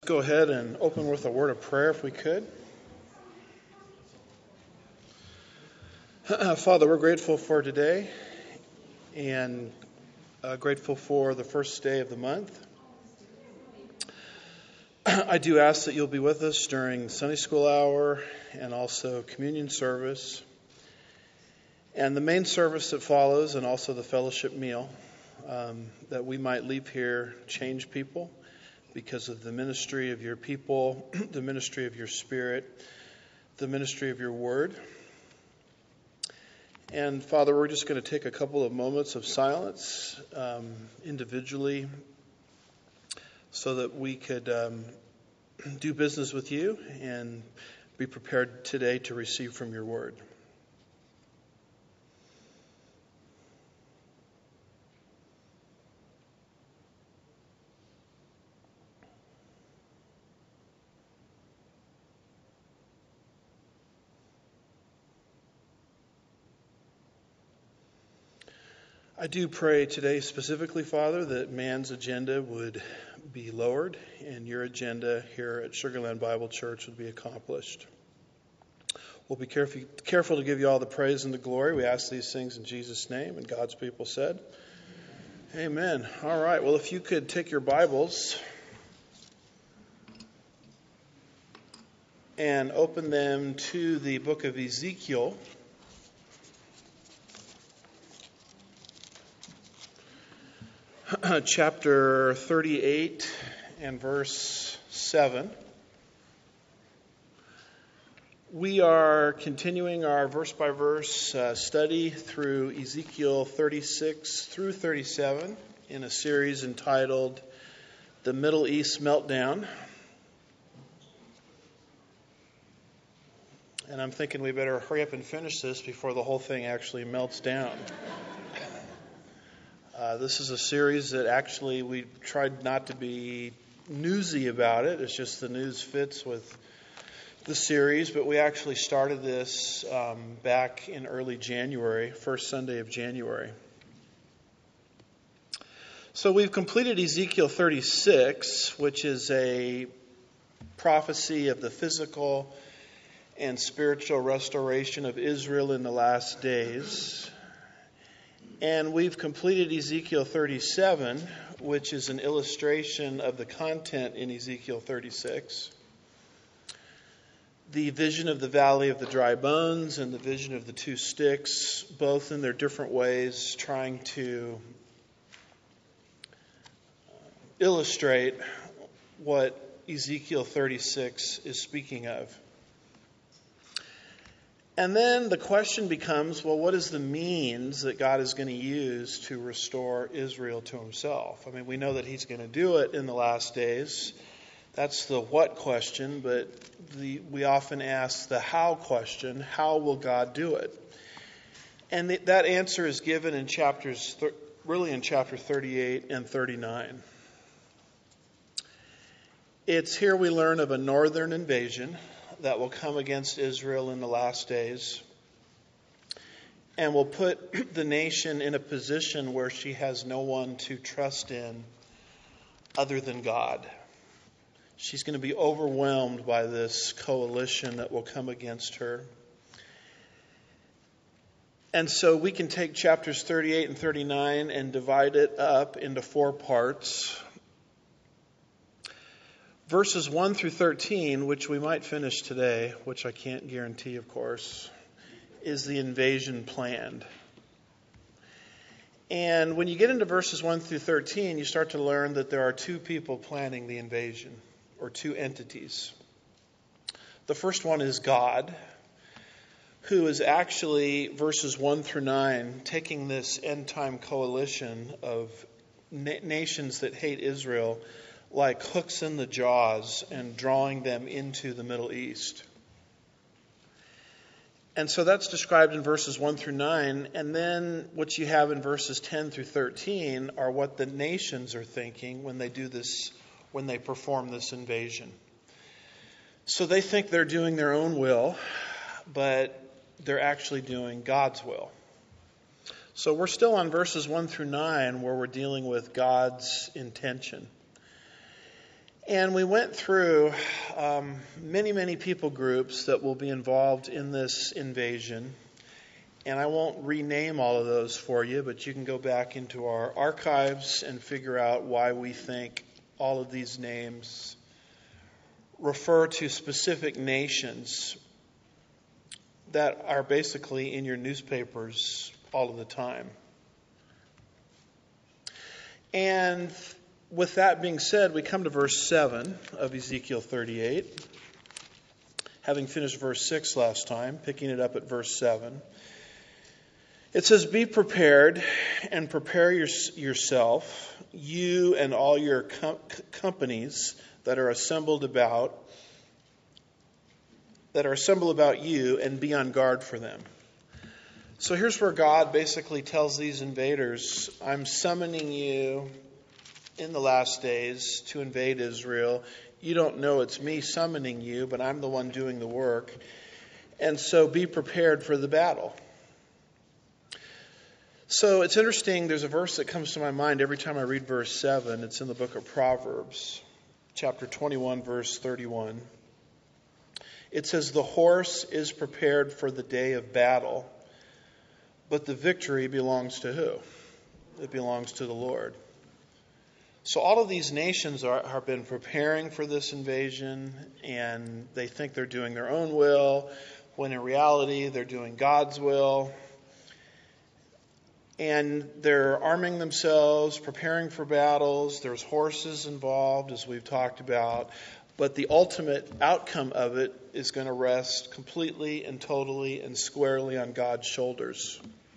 go ahead and open with a word of prayer if we could. Father, we're grateful for today and grateful for the first day of the month. I do ask that you'll be with us during Sunday school hour and also communion service and the main service that follows, and also the fellowship meal, that we might leave here changed people because of the ministry of your people, the ministry of your Spirit, the ministry of your word. And Father, we're just going to take a couple of moments of silence individually so that we could do business with you and be prepared today to receive from your word. I do pray today specifically, Father, that man's agenda would be lowered and your agenda here at Sugar Land Bible Church would be accomplished. We'll be careful to give you all the praise and the glory. We ask these things in Jesus' name, and God's people said, Amen. All right, well, if you could take your Bibles and open them to the book of Ezekiel. Chapter 38 and verse 7. We are continuing our verse-by-verse study through Ezekiel 36 through 37 in a series entitled The Middle East Meltdown. And I'm thinking we better hurry up and finish this before the whole thing actually melts down. This is a series that actually we tried not to be newsy about it. It's just the news fits with the series. But we actually started this back in early January, first Sunday of January. So we've completed Ezekiel 36, which is a prophecy of the physical and spiritual restoration of Israel in the last days. And we've completed Ezekiel 37, which is an illustration of the content in Ezekiel 36. The vision of the valley of the dry bones and the vision of the two sticks, both in their different ways, trying to illustrate what Ezekiel 36 is speaking of. And then the question becomes, well, what is the means that God is going to use to restore Israel to himself? I mean, we know that he's going to do it in the last days. That's the what question, but we often ask the how question. How will God do it? And that answer is given in chapter 38 and 39. It's here we learn of a northern invasion that will come against Israel in the last days and will put the nation in a position where she has no one to trust in other than God. She's going to be overwhelmed by this coalition that will come against her. And so we can take chapters 38 and 39 and divide it up into 4 parts. Verses 1 through 13, which we might finish today, which I can't guarantee, of course, is the invasion planned. And when you get into verses 1 through 13, you start to learn that there are 2 people planning the invasion, or 2 entities. The first one is God, who is actually, verses 1 through 9, taking this end-time coalition of nations that hate Israel like hooks in the jaws and drawing them into the Middle East. And so that's described in verses 1 through 9. And then what you have in verses 10 through 13 are what the nations are thinking when they do this, when they perform this invasion. So they think they're doing their own will, but they're actually doing God's will. So we're still on verses 1 through 9 where we're dealing with God's intention. And we went through many people groups that will be involved in this invasion. And I won't rename all of those for you, but you can go back into our archives and figure out why we think all of these names refer to specific nations that are basically in your newspapers all of the time. And with that being said, we come to verse 7 of Ezekiel 38. Having finished verse 6 last time, picking it up at verse 7. It says, "Be prepared and prepare yourself, you and all your companies that are assembled about you, and be on guard for them." So here's where God basically tells these invaders, I'm summoning you in the last days to invade Israel. You don't know it's me summoning you, but I'm the one doing the work. And so be prepared for the battle. So it's interesting, there's a verse that comes to my mind every time I read verse 7. It's in the book of Proverbs, chapter 21, verse 31. It says, "The horse is prepared for the day of battle, but the victory belongs to who? It belongs to the Lord." So all of these nations have been preparing for this invasion, and they think they're doing their own will, when in reality they're doing God's will. And they're arming themselves, preparing for battles. There's horses involved, as we've talked about. But the ultimate outcome of it is going to rest completely and totally and squarely on God's shoulders.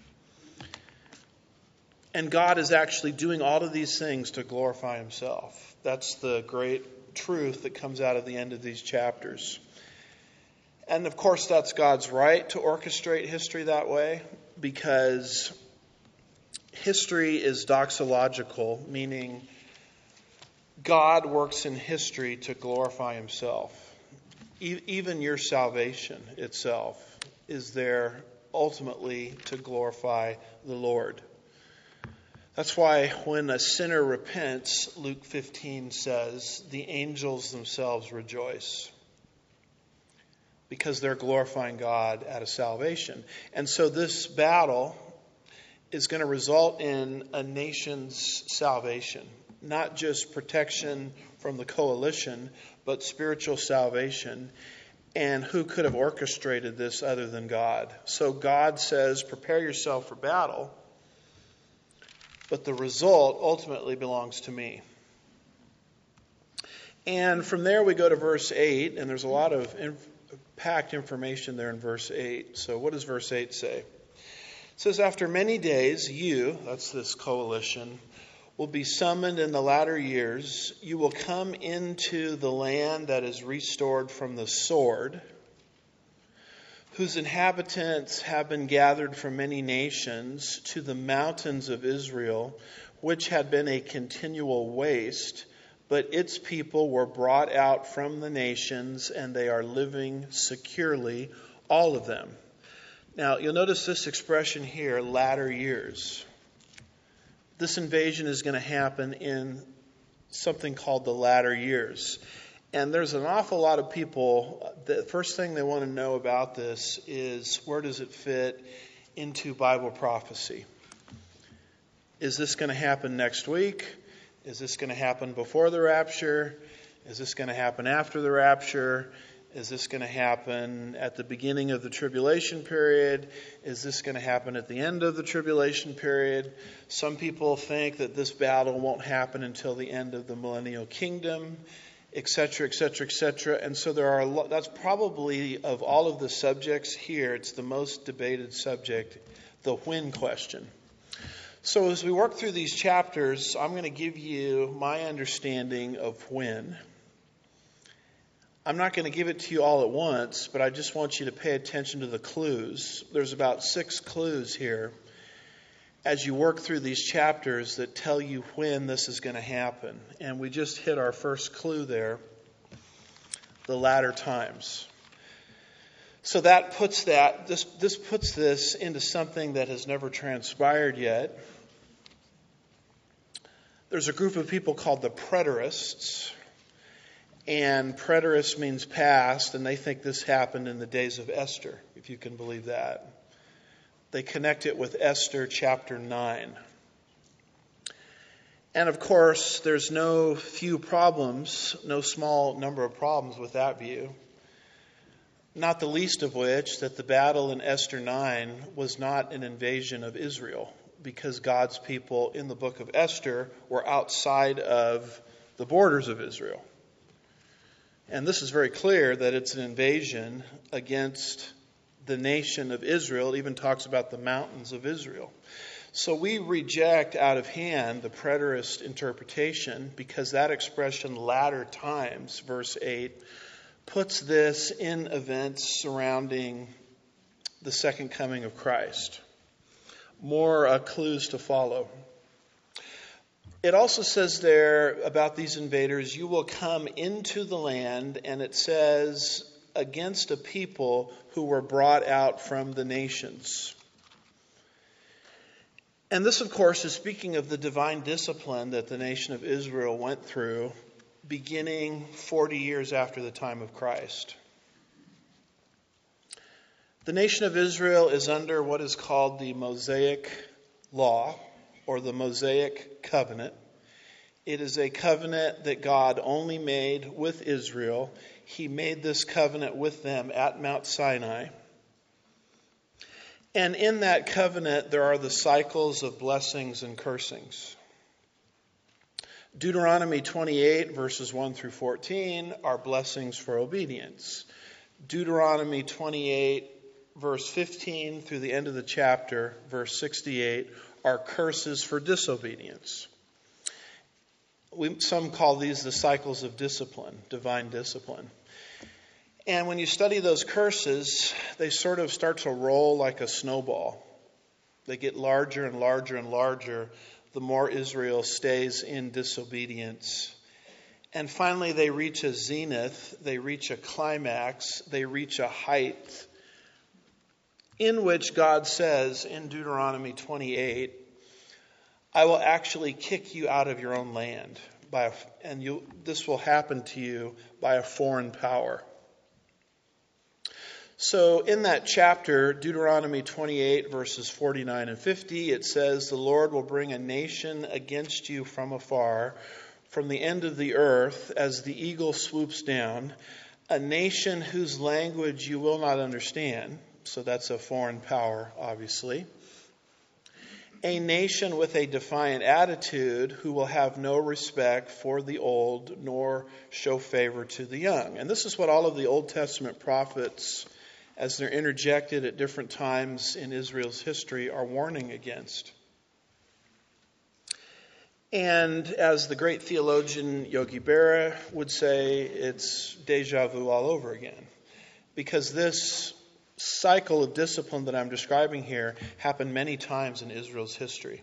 And God is actually doing all of these things to glorify himself. That's the great truth that comes out of the end of these chapters. And of course, that's God's right to orchestrate history that way, because history is doxological, meaning God works in history to glorify himself. Even your salvation itself is there ultimately to glorify the Lord. That's why when a sinner repents, Luke 15 says, the angels themselves rejoice, because they're glorifying God at a salvation. And so this battle is going to result in a nation's salvation. Not just protection from the coalition, but spiritual salvation. And who could have orchestrated this other than God? So God says, prepare yourself for battle, but the result ultimately belongs to me. And from there we go to verse 8, and there's a lot of packed information there in verse 8. So what does verse 8 say? It says, "After many days, you," that's this coalition, "will be summoned in the latter years. You will come into the land that is restored from the sword, whose inhabitants have been gathered from many nations, to the mountains of Israel, which had been a continual waste, but its people were brought out from the nations, and they are living securely, all of them." Now, you'll notice this expression here, latter years. This invasion is going to happen in something called the latter years. And there's an awful lot of people, the first thing they want to know about this is, where does it fit into Bible prophecy? Is this going to happen next week? Is this going to happen before the rapture? Is this going to happen after the rapture? Is this going to happen at the beginning of the tribulation period? Is this going to happen at the end of the tribulation period? Some people think that this battle won't happen until the end of the millennial kingdom, etc., etc., etc. And so there are that's probably, of all of the subjects here, it's the most debated subject, the when question. So as we work through these chapters, I'm going to give you my understanding of when. I'm not going to give it to you all at once, but I just want you to pay attention to the clues. There's about 6 clues here as you work through these chapters that tell you when this is going to happen. And we just hit our first clue there, the latter times. So that puts this puts this into something that has never transpired yet. There's a group of people called the preterists. And preterist means past, and they think this happened in the days of Esther, if you can believe that. They connect it with Esther chapter 9. And of course, there's no few problems, no small number of problems with that view. Not the least of which that the battle in Esther 9 was not an invasion of Israel, because God's people in the book of Esther were outside of the borders of Israel. And this is very clear that it's an invasion against the nation of Israel. It even talks about the mountains of Israel. So we reject out of hand the preterist interpretation, because that expression, latter times, verse 8, puts this in events surrounding the second coming of Christ. More clues to follow. It also says there about these invaders, you will come into the land, and it says against a people who were brought out from the nations. And this, of course, is speaking of the divine discipline that the nation of Israel went through beginning 40 years after the time of Christ. The nation of Israel is under what is called the Mosaic Law, or the Mosaic Covenant. It is a covenant that God only made with Israel. He made this covenant with them at Mount Sinai. And in that covenant, there are the cycles of blessings and cursings. Deuteronomy 28, verses 1 through 14, are blessings for obedience. Deuteronomy 28, verse 15 through the end of the chapter, verse 68, are curses for disobedience. Some call these the cycles of discipline, divine discipline. And when you study those curses, they sort of start to roll like a snowball. They get larger and larger and larger the more Israel stays in disobedience. And finally, they reach a zenith, they reach a climax, they reach a height in which God says in Deuteronomy 28, I will actually kick you out of your own land, this will happen to you by a foreign power. So in that chapter, Deuteronomy 28, verses 49 and 50, it says, the Lord will bring a nation against you from afar, from the end of the earth, as the eagle swoops down, a nation whose language you will not understand. So that's a foreign power, obviously. A nation with a defiant attitude who will have no respect for the old, nor show favor to the young. And this is what all of the Old Testament prophets, as they're interjected at different times in Israel's history, are warning against. And as the great theologian Yogi Berra would say, it's deja vu all over again. Because this cycle of discipline that I'm describing here happened many times in Israel's history.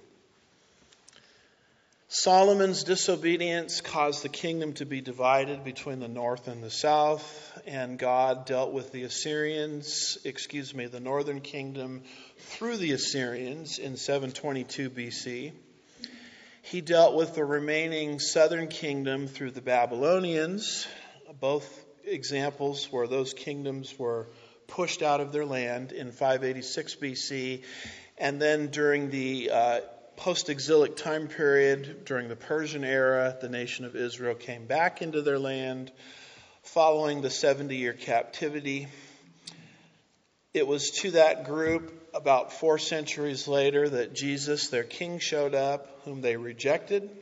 Solomon's disobedience caused the kingdom to be divided between the north and the south, and God dealt with the northern kingdom through the Assyrians in 722 BC. He dealt with the remaining southern kingdom through the Babylonians, both examples where those kingdoms were pushed out of their land in 586 BC, and then during the post-exilic time period, during the Persian era, the nation of Israel came back into their land following the 70-year captivity. It was to that group about 4 centuries later that Jesus, their king, showed up, whom they rejected.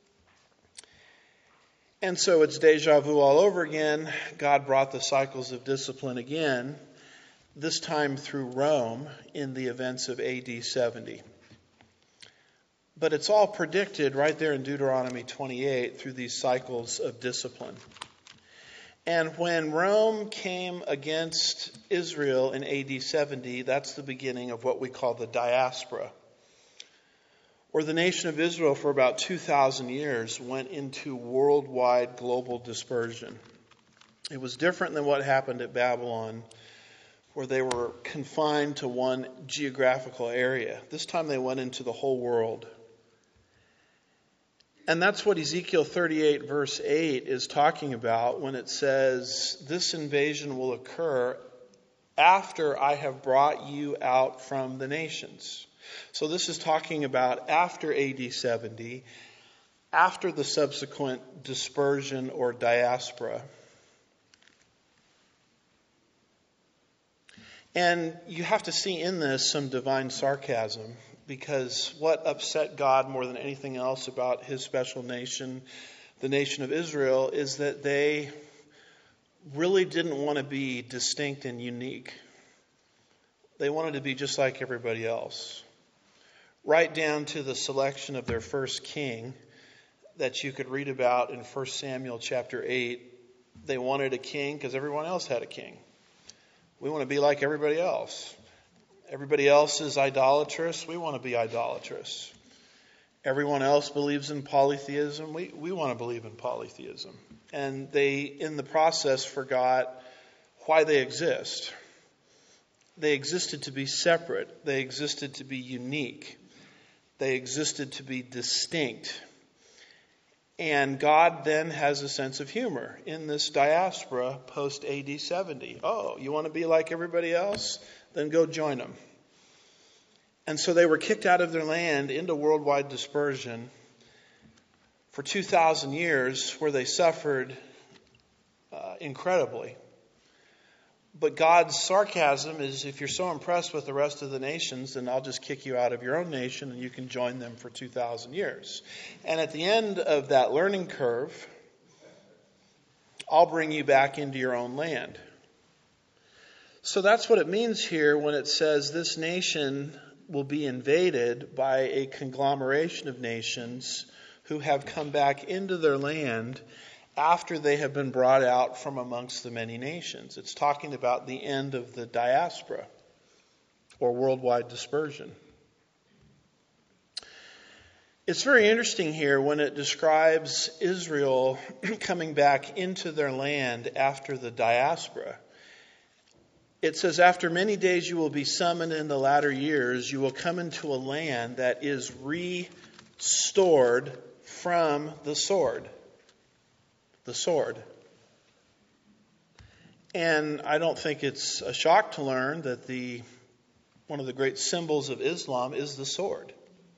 And so it's deja vu all over again. God brought the cycles of discipline again, this time through Rome in the events of AD 70. But it's all predicted right there in Deuteronomy 28 through these cycles of discipline. And when Rome came against Israel in AD 70, that's the beginning of what we call the diaspora, where the nation of Israel for about 2,000 years went into worldwide global dispersion. It was different than what happened at Babylon, where they were confined to one geographical area. This time they went into the whole world. And that's what Ezekiel 38 verse 8 is talking about when it says, this invasion will occur after I have brought you out from the nations. So this is talking about after AD 70, after the subsequent dispersion or diaspora. And you have to see in this some divine sarcasm, because what upset God more than anything else about his special nation, the nation of Israel, is that they really didn't want to be distinct and unique. They wanted to be just like everybody else. Right down to the selection of their first king that you could read about in 1 Samuel chapter 8. They wanted a king because everyone else had a king. We want to be like everybody else. Everybody else is idolatrous. We want to be idolatrous. Everyone else believes in polytheism. We want to believe in polytheism. And they, in the process, forgot why they exist. They existed to be separate. They existed to be unique. They existed to be distinct. And God then has a sense of humor in this diaspora post AD 70. Oh, you want to be like everybody else? Then go join them. And so they were kicked out of their land into worldwide dispersion for 2,000 years, where they suffered incredibly. But God's sarcasm is, if you're so impressed with the rest of the nations, then I'll just kick you out of your own nation and you can join them for 2,000 years. And at the end of that learning curve, I'll bring you back into your own land. So that's what it means here when it says this nation will be invaded by a conglomeration of nations who have come back into their land after they have been brought out from amongst the many nations. It's talking about the end of the diaspora or worldwide dispersion. It's very interesting here when it describes Israel coming back into their land after the diaspora. It says, after many days you will be summoned in the latter years. You will come into a land that is restored from the sword. The sword. And I don't think it's a shock to learn that one of the great symbols of Islam is the sword.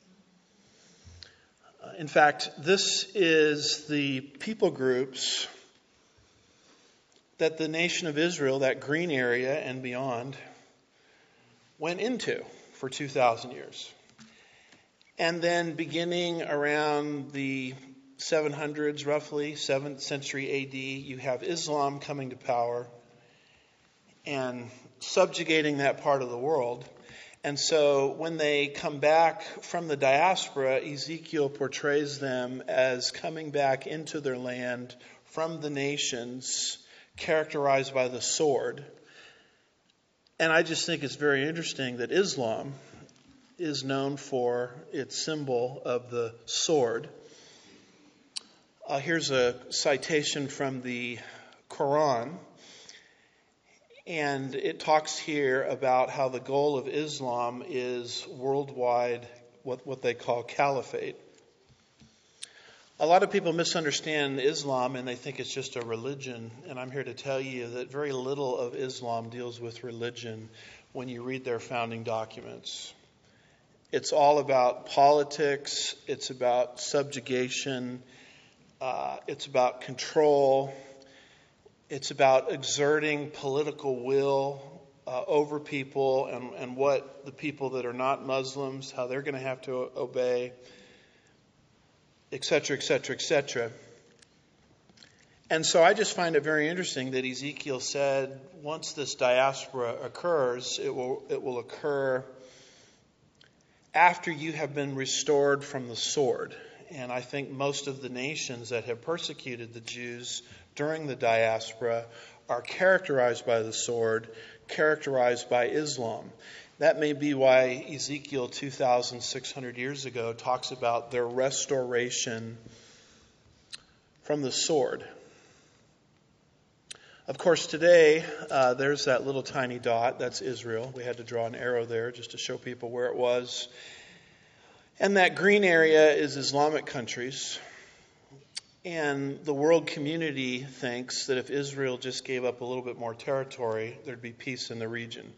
In fact, this is the people groups that the nation of Israel, that green area and beyond, went into for 2,000 years. And then beginning around the 700s, roughly, 7th century AD, you have Islam coming to power and subjugating that part of the world. And so when they come back from the diaspora, Ezekiel portrays them as coming back into their land from the nations, characterized by the sword. And I just think it's very interesting that Islam is known for its symbol of the sword. Here's a citation from the Quran. And it talks here about how the goal of Islam is worldwide, what they call caliphate. A lot of people misunderstand Islam and they think it's just a religion. And I'm here to tell you that very little of Islam deals with religion when you read their founding documents. It's all about politics. It's about subjugation. It's about control. It's about exerting political will over people and what the people that are not Muslims, how they're going to have to obey, etc., etc., etc. And so I just find it very interesting that Ezekiel said once this diaspora occurs, it will occur after you have been restored from the sword. And I think most of the nations that have persecuted the Jews during the diaspora are characterized by the sword, characterized by Islam. That may be why Ezekiel 2,600 years ago talks about their restoration from the sword. Of course, today, there's that little tiny dot. That's Israel. We had to draw an arrow there just to show people where it was. And that green area is Islamic countries. And the world community thinks that if Israel just gave up a little bit more territory, there'd be peace in the region.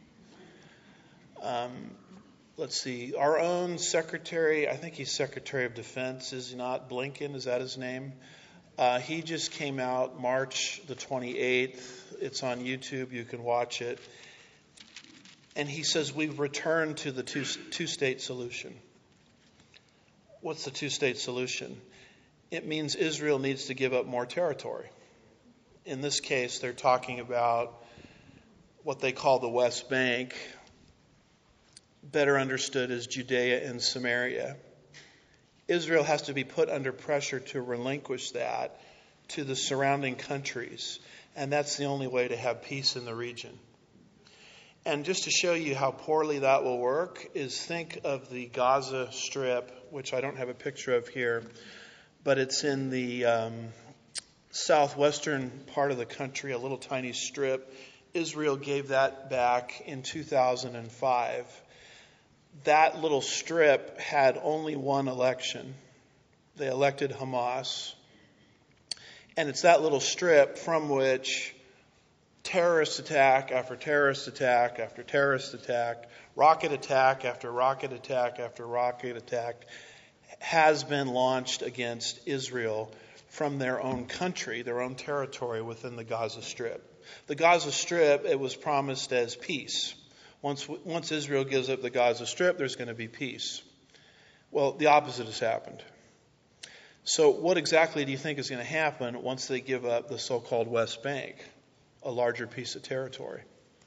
Let's see, our own secretary, I think he's Secretary of Defense, is he not? Blinken, is that his name? He just came out March the 28th. It's on YouTube. You can watch it. And he says we've returned to the two-state solution. What's the two-state solution? It means Israel needs to give up more territory. In this case, they're talking about what they call the West Bank, better understood as Judea and Samaria. Israel has to be put under pressure to relinquish that to the surrounding countries. And that's the only way to have peace in the region. And just to show you how poorly that will work is think of the Gaza Strip, which I don't have a picture of here, but it's in the southwestern part of the country, a little tiny strip. Israel gave that back in 2005. That little strip had only one election. They elected Hamas. And it's that little strip from which terrorist attack after terrorist attack after terrorist attack, rocket attack after rocket attack after rocket attack has been launched against Israel from their own country, their own territory within the Gaza Strip. The Gaza Strip, it was promised as peace. Once Israel gives up the Gaza Strip, there's going to be peace. Well, the opposite has happened. So what exactly do you think is going to happen once they give up the so-called West Bank, a larger piece of territory?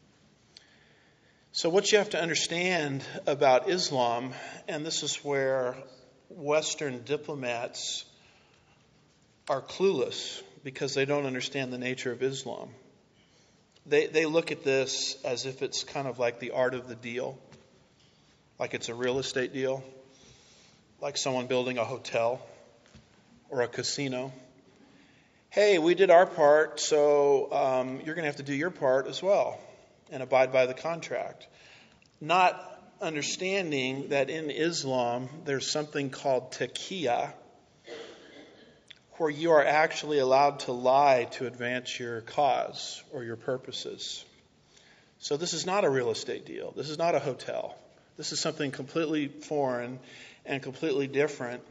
So what you have to understand about Islam, and this is where Western diplomats are clueless because they don't understand the nature of Islam. They look at this as if it's kind of like the art of the deal, like it's a real estate deal, like someone building a hotel or a casino. Hey, we did our part, so you're going to have to do your part as well and abide by the contract. Not understanding that in Islam there's something called taqiyya, where you are actually allowed to lie to advance your cause or your purposes. So this is not a real estate deal. This is not a hotel. This is something completely foreign and completely different.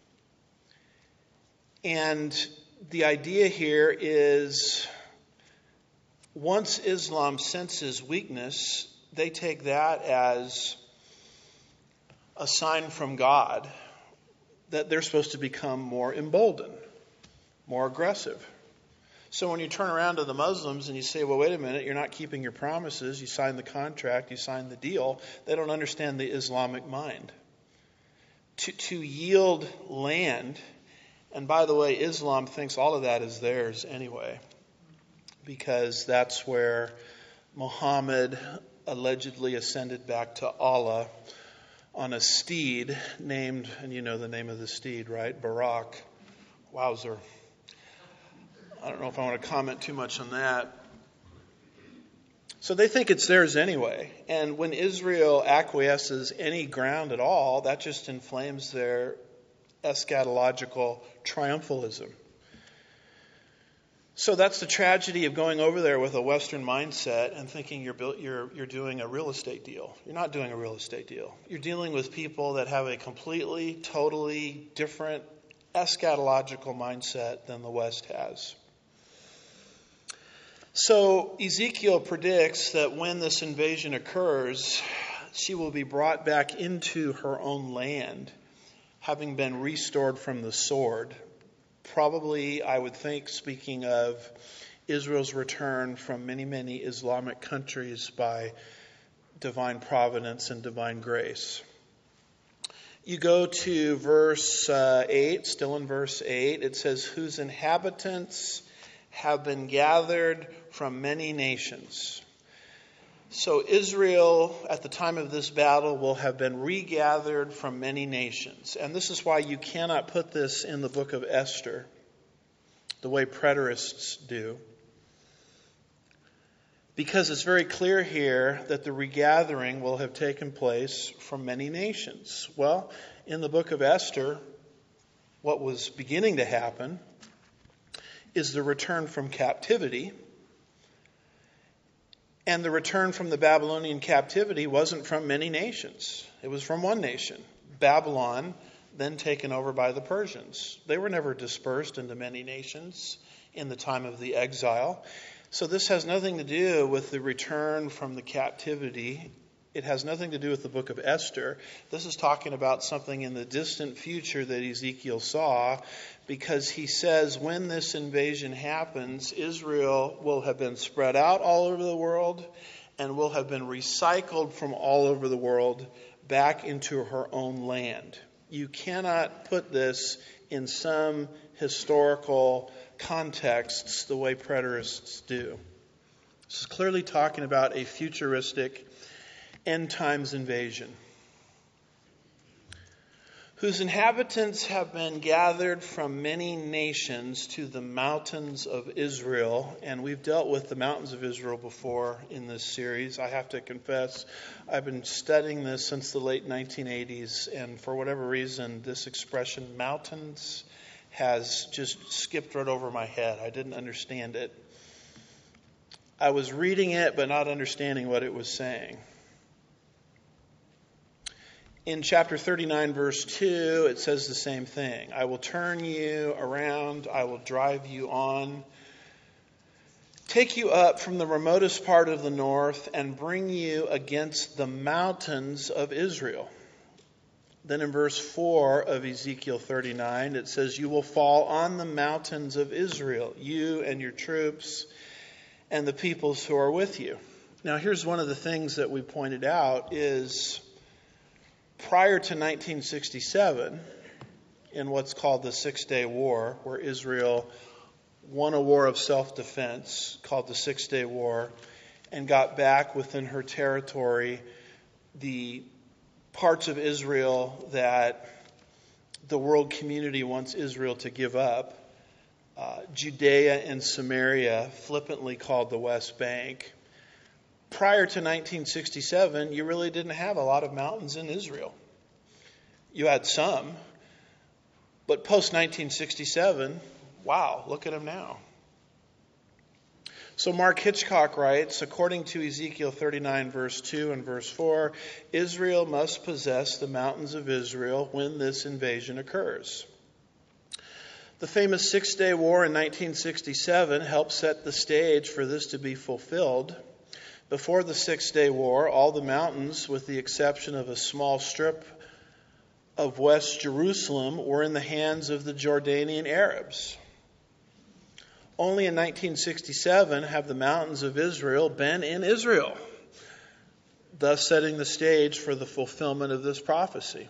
And the idea here is once Islam senses weakness, they take that as a sign from God that they're supposed to become more emboldened, more aggressive. So when you turn around to the Muslims and you say, well, wait a minute, you're not keeping your promises, you signed the contract, you signed the deal, they don't understand the Islamic mind. To yield land, and by the way, Islam thinks all of that is theirs anyway, because that's where Muhammad allegedly ascended back to Allah on a steed named, and you know the name of the steed, right? Barak. Wowzer. I don't know if I want to comment too much on that. So they think it's theirs anyway. And when Israel acquiesces any ground at all, that just inflames their eschatological triumphalism. So that's the tragedy of going over there with a Western mindset and thinking you're doing a real estate deal. You're not doing a real estate deal. You're dealing with people that have a completely, totally different eschatological mindset than the West has. So Ezekiel predicts that when this invasion occurs, she will be brought back into her own land, having been restored from the sword. Probably, I would think, speaking of Israel's return from many, many Islamic countries by divine providence and divine grace. You go to verse 8, still in verse 8, it says, whose inhabitants have been gathered from many nations. So Israel, at the time of this battle, will have been regathered from many nations. And this is why you cannot put this in the book of Esther, the way preterists do. Because it's very clear here that the regathering will have taken place from many nations. Well, in the book of Esther, what was beginning to happen is the return from captivity. And the return from the Babylonian captivity wasn't from many nations. It was from one nation, Babylon, then taken over by the Persians. They were never dispersed into many nations in the time of the exile. So this has nothing to do with the return from the captivity. It has nothing to do with the book of Esther. This is talking about something in the distant future that Ezekiel saw, because he says when this invasion happens, Israel will have been spread out all over the world and will have been recycled from all over the world back into her own land. You cannot put this in some historical contexts the way preterists do. This is clearly talking about a futuristic end times invasion, whose inhabitants have been gathered from many nations to the mountains of Israel. And we've dealt with the mountains of Israel before in this series. I have to confess, I've been studying this since the late 1980s, and for whatever reason, this expression, mountains, has just skipped right over my head. I didn't understand it. I was reading it, but not understanding what it was saying. In chapter 39, verse 2, it says the same thing. I will turn you around, I will drive you on, take you up from the remotest part of the north, and bring you against the mountains of Israel. Then in verse 4 of Ezekiel 39, it says, you will fall on the mountains of Israel, you and your troops and the peoples who are with you. Now here's one of the things that we pointed out is, prior to 1967, in what's called the Six-Day War, where Israel won a war of self-defense called the Six-Day War and got back within her territory the parts of Israel that the world community wants Israel to give up, Judea and Samaria, flippantly called the West Bank. Prior to 1967, you really didn't have a lot of mountains in Israel. You had some, but post-1967, wow, look at them now. So Mark Hitchcock writes, according to Ezekiel 39, verse 2 and verse 4, Israel must possess the mountains of Israel when this invasion occurs. The famous Six-Day War in 1967 helped set the stage for this to be fulfilled. Before the Six-Day War, all the mountains, with the exception of a small strip of West Jerusalem, were in the hands of the Jordanian Arabs. Only in 1967 have the mountains of Israel been in Israel, thus setting the stage for the fulfillment of this prophecy.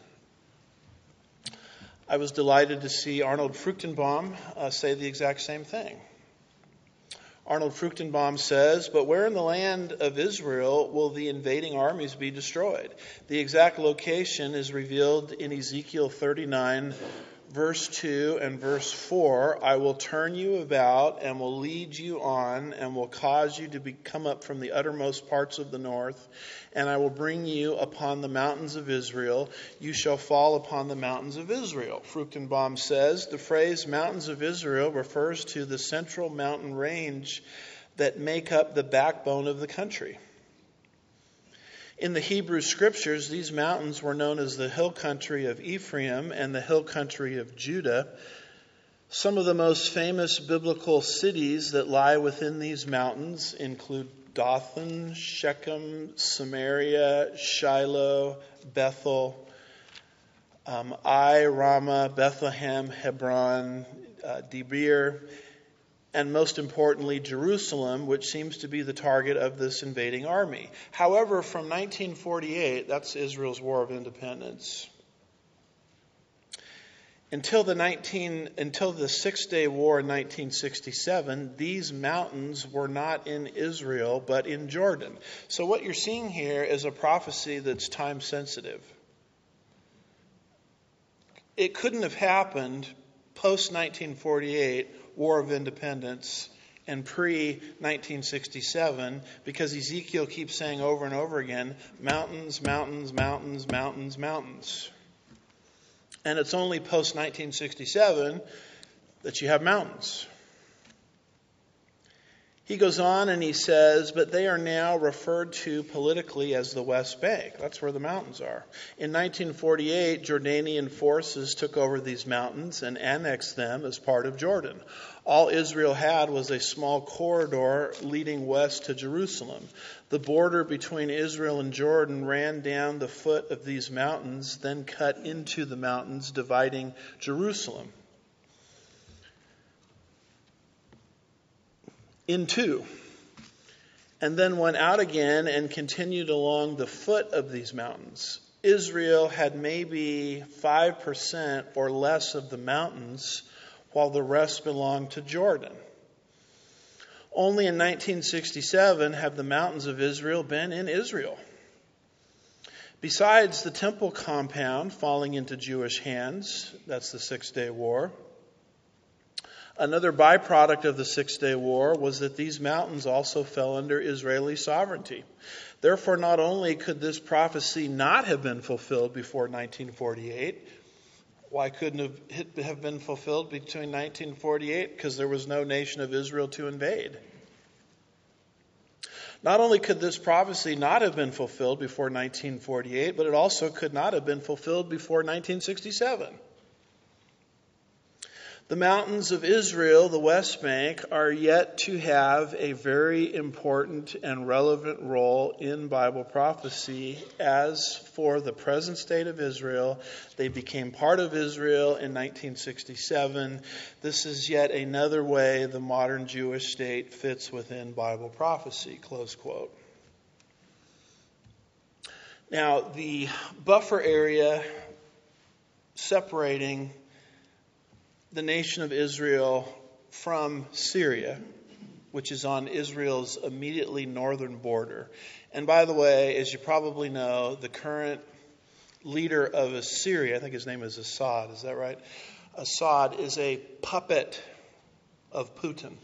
I was delighted to see Arnold Fruchtenbaum say the exact same thing. Arnold Fruchtenbaum says, but where in the land of Israel will the invading armies be destroyed? The exact location is revealed in Ezekiel 39, verse 2 and verse 4. I will turn you about and will lead you on and will cause you to come up from the uttermost parts of the north, and I will bring you upon the mountains of Israel. You shall fall upon the mountains of Israel. Fruchtenbaum says the phrase mountains of Israel refers to the central mountain range that make up the backbone of the country. In the Hebrew Scriptures, these mountains were known as the hill country of Ephraim and the hill country of Judah. Some of the most famous biblical cities that lie within these mountains include Dothan, Shechem, Samaria, Shiloh, Bethel, Ai, Ramah, Bethlehem, Hebron, Debir, and most importantly, Jerusalem, which seems to be the target of this invading army. However, from 1948, that's Israel's War of Independence, until the Six-Day War in 1967, these mountains were not in Israel, but in Jordan. So what you're seeing here is a prophecy that's time sensitive. It couldn't have happened post-1948, War of Independence, and pre-1967, because Ezekiel keeps saying over and over again, mountains, mountains, mountains, mountains, mountains. And it's only post-1967 that you have mountains. He goes on and he says, but they are now referred to politically as the West Bank. That's where the mountains are. In 1948, Jordanian forces took over these mountains and annexed them as part of Jordan. All Israel had was a small corridor leading west to Jerusalem. The border between Israel and Jordan ran down the foot of these mountains, then cut into the mountains, dividing Jerusalem in two, and then went out again and continued along the foot of these mountains. Israel had maybe 5% or less of the mountains, while the rest belonged to Jordan. Only in 1967 have the mountains of Israel been in Israel. Besides the temple compound falling into Jewish hands, that's the Six-Day War. Another byproduct of the Six-Day War was that these mountains also fell under Israeli sovereignty. Therefore, not only could this prophecy not have been fulfilled before 1948, why couldn't it have been fulfilled between 1948? Because there was no nation of Israel to invade. Not only could this prophecy not have been fulfilled before 1948, but it also could not have been fulfilled before 1967. The mountains of Israel, the West Bank, are yet to have a very important and relevant role in Bible prophecy. As for the present state of Israel, they became part of Israel in 1967. This is yet another way the modern Jewish state fits within Bible prophecy, close quote. Now, the buffer area separating the nation of Israel from Syria, which is on Israel's immediately northern border. And by the way, as you probably know, the current leader of Assyria, I think his name is Assad, is that right? Assad is a puppet of Putin.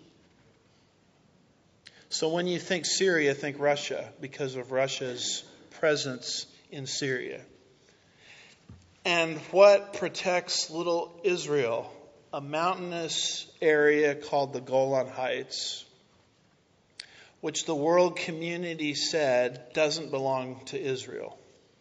So when you think Syria, think Russia, because of Russia's presence in Syria. And what protects little Israel? A mountainous area called the Golan Heights, which the world community said doesn't belong to Israel.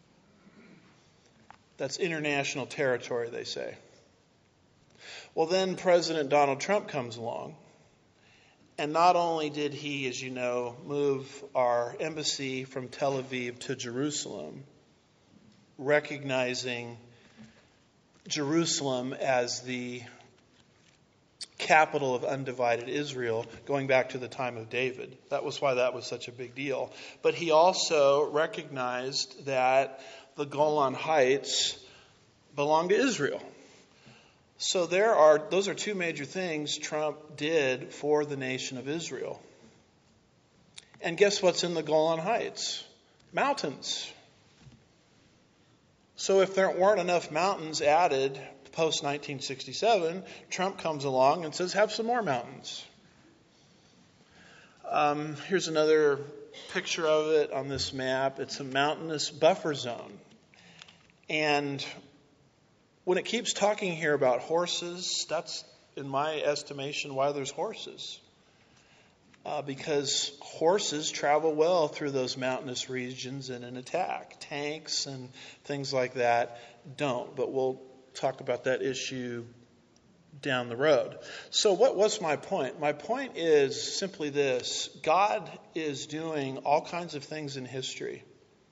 That's international territory, they say. Well, then President Donald Trump comes along, and not only did he, as you know, move our embassy from Tel Aviv to Jerusalem, recognizing Jerusalem as the capital of undivided Israel, going back to the time of David. That was why that was such a big deal. But he also recognized that the Golan Heights belong to Israel. So those are two major things Trump did for the nation of Israel. And guess what's in the Golan Heights? Mountains. So if there weren't enough mountains added post-1967, Trump comes along and says, have some more mountains. Here's another picture of it on this map. It's a mountainous buffer zone. And when it keeps talking here about horses, that's, in my estimation, why there's horses. Because horses travel well through those mountainous regions in an attack. Tanks and things like that don't. But we'll talk about that issue down the road. So what's my point? My point is simply this. God is doing all kinds of things in history,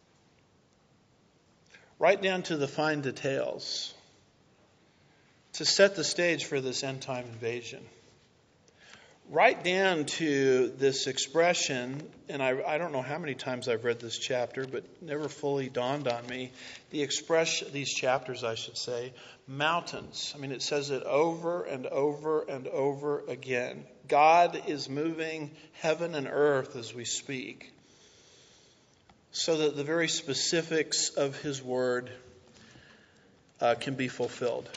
right down to the fine details, to set the stage for this end-time invasion. Right down to this expression, and I don't know how many times I've read this chapter, but never fully dawned on me. These chapters, I should say, mountains. I mean, it says it over and over and over again. God is moving heaven and earth as we speak, so that the very specifics of His word can be fulfilled.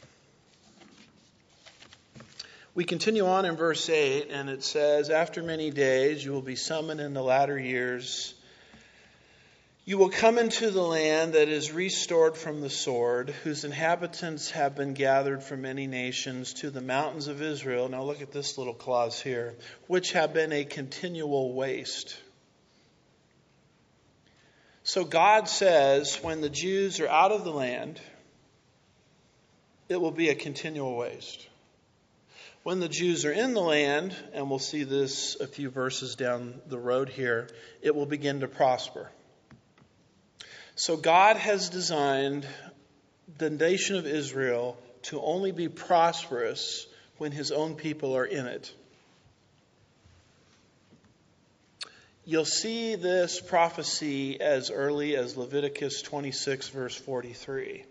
We continue on in verse 8, and it says, after many days you will be summoned in the latter years. You will come into the land that is restored from the sword, whose inhabitants have been gathered from many nations to the mountains of Israel. Now look at this little clause here, which have been a continual waste. So God says when the Jews are out of the land, it will be a continual waste. When the Jews are in the land, and we'll see this a few verses down the road here, it will begin to prosper. So God has designed the nation of Israel to only be prosperous when his own people are in it. You'll see this prophecy as early as Leviticus 26, verse 43.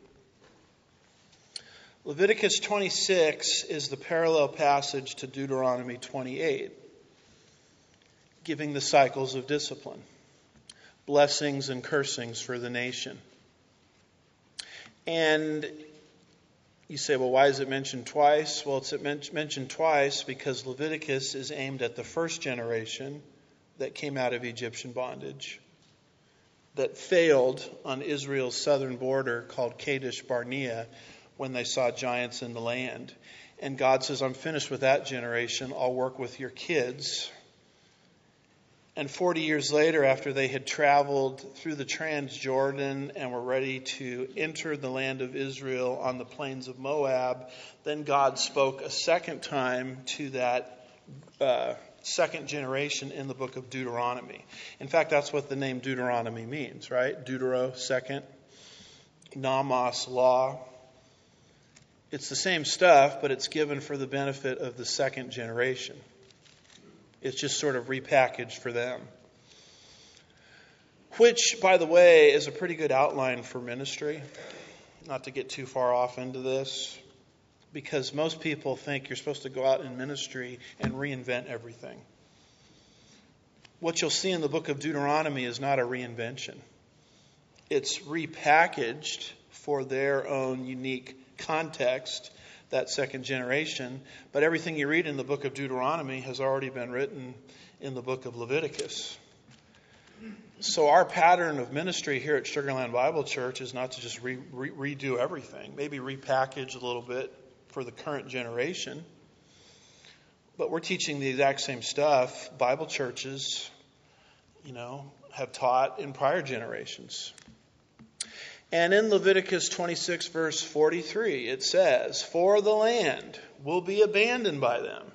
Leviticus 26 is the parallel passage to Deuteronomy 28, giving the cycles of discipline, blessings and cursings for the nation. And you say, well, why is it mentioned twice? Well, it's mentioned twice because Leviticus is aimed at the first generation that came out of Egyptian bondage, that failed on Israel's southern border called Kadesh Barnea when they saw giants in the land. And God says, I'm finished with that generation. I'll work with your kids. And 40 years later, after they had traveled through the Transjordan and were ready to enter the land of Israel on the plains of Moab, then God spoke a second time to that second generation in the book of Deuteronomy. In fact, that's what the name Deuteronomy means, right? Deutero, second. Nomos, law. It's the same stuff, but it's given for the benefit of the second generation. It's just sort of repackaged for them. Which, by the way, is a pretty good outline for ministry. Not to get too far off into this, because most people think you're supposed to go out in ministry and reinvent everything. What you'll see in the book of Deuteronomy is not a reinvention. It's repackaged for their own unique context, that second generation, but everything you read in the book of Deuteronomy has already been written in the book of Leviticus. So our pattern of ministry here at Sugar Land Bible Church is not to just redo everything, maybe repackage a little bit for the current generation, but we're teaching the exact same stuff Bible churches, have taught in prior generations. And in Leviticus 26, verse 43, it says, "For the land will be abandoned by them,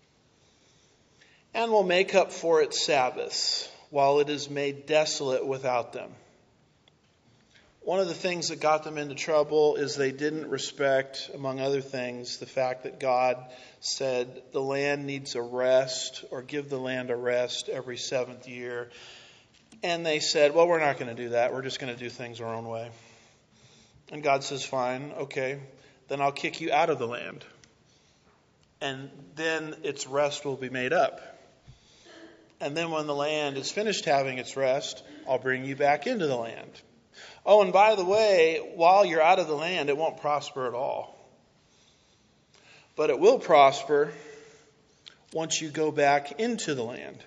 and will make up for its Sabbaths, while it is made desolate without them." One of the things that got them into trouble is they didn't respect, among other things, the fact that God said the land needs a rest, or give the land a rest every seventh year. And they said, well, we're not going to do that. We're just going to do things our own way. And God says, fine, okay, then I'll kick you out of the land. And then its rest will be made up. And then when the land is finished having its rest, I'll bring you back into the land. Oh, and by the way, while you're out of the land, it won't prosper at all. But it will prosper once you go back into the land.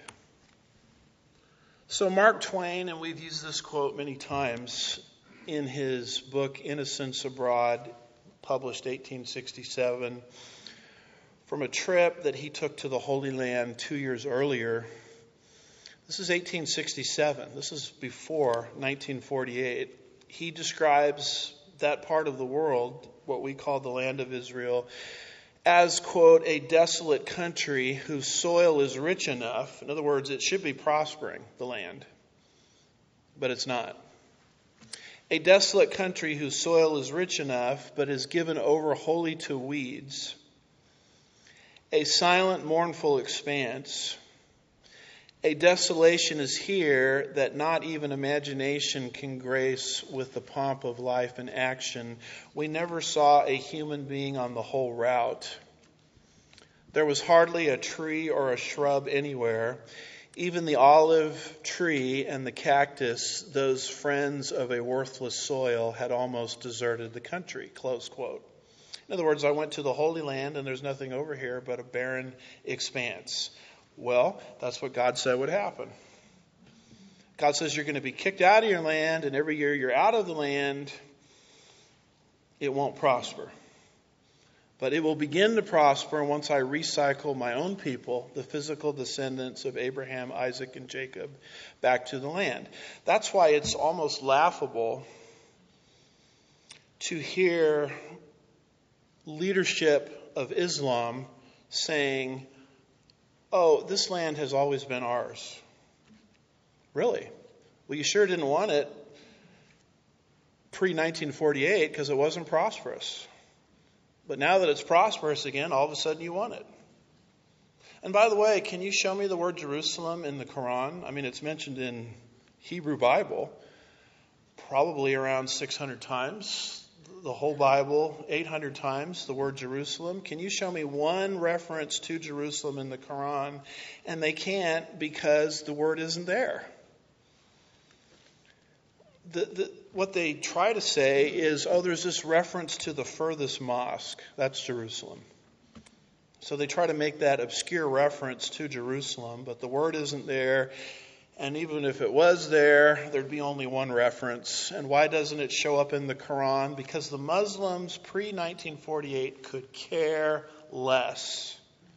So Mark Twain, and we've used this quote many times in his book Innocents Abroad, published 1867, from a trip that he took to the Holy Land 2 years earlier. This is 1867. This is before 1948. He describes that part of the world, what we call the land of Israel, as, quote, a desolate country whose soil is rich enough. In other words, it should be prospering, the land, but it's not. A desolate country whose soil is rich enough, but is given over wholly to weeds. A silent, mournful expanse. A desolation is here that not even imagination can grace with the pomp of life and action. We never saw a human being on the whole route. There was hardly a tree or a shrub anywhere. Even the olive tree and the cactus, those friends of a worthless soil, had almost deserted the country, close quote. In other words, I went to the Holy Land and there's nothing over here but a barren expanse. Well, that's what God said would happen. God says you're going to be kicked out of your land, and every year you're out of the land, it won't prosper. But it will begin to prosper once I recycle my own people, the physical descendants of Abraham, Isaac, and Jacob, back to the land. That's why it's almost laughable to hear leadership of Islam saying, oh, this land has always been ours. Really? Well, you sure didn't want it pre-1948 because it wasn't prosperous. But now that it's prosperous again, all of a sudden you want it. And by the way, can you show me the word Jerusalem in the Quran? I mean, it's mentioned in Hebrew Bible probably around 600 times. The whole Bible, 800 times, the word Jerusalem. Can you show me one reference to Jerusalem in the Quran? And they can't because the word isn't there. What they try to say is, oh, there's this reference to the furthest mosque. That's Jerusalem. So they try to make that obscure reference to Jerusalem, but the word isn't there. And even if it was there, there'd be only one reference. And why doesn't it show up in the Quran? Because the Muslims pre-1948 could care less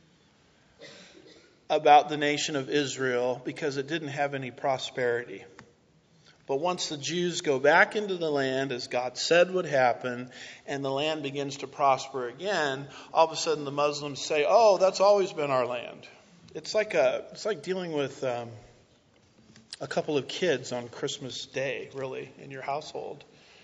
about the nation of Israel because it didn't have any prosperity. But once the Jews go back into the land, as God said would happen, and the land begins to prosper again, all of a sudden the Muslims say, oh, that's always been our land. It's like dealing with a couple of kids on Christmas Day, really, in your household.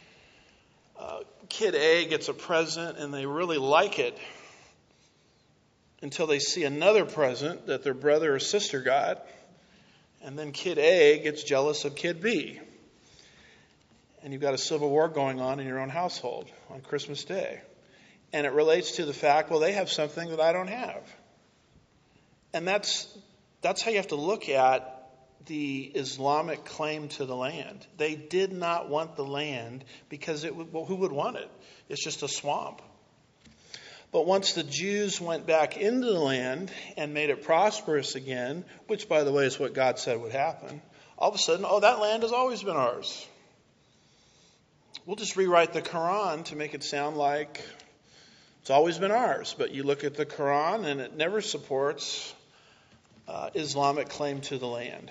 Kid A gets a present and they really like it until they see another present that their brother or sister got. And then kid A gets jealous of kid B. And you've got a civil war going on in your own household on Christmas Day. And it relates to the fact, well, they have something that I don't have. And that's how you have to look at the Islamic claim to the land. They did not want the land because who would want it? It's just a swamp. But once the Jews went back into the land and made it prosperous again, which, by the way, is what God said would happen, all of a sudden, oh, that land has always been ours. We'll just rewrite the Quran to make it sound like it's always been ours. But you look at the Quran and it never supports Islamic claim to the land.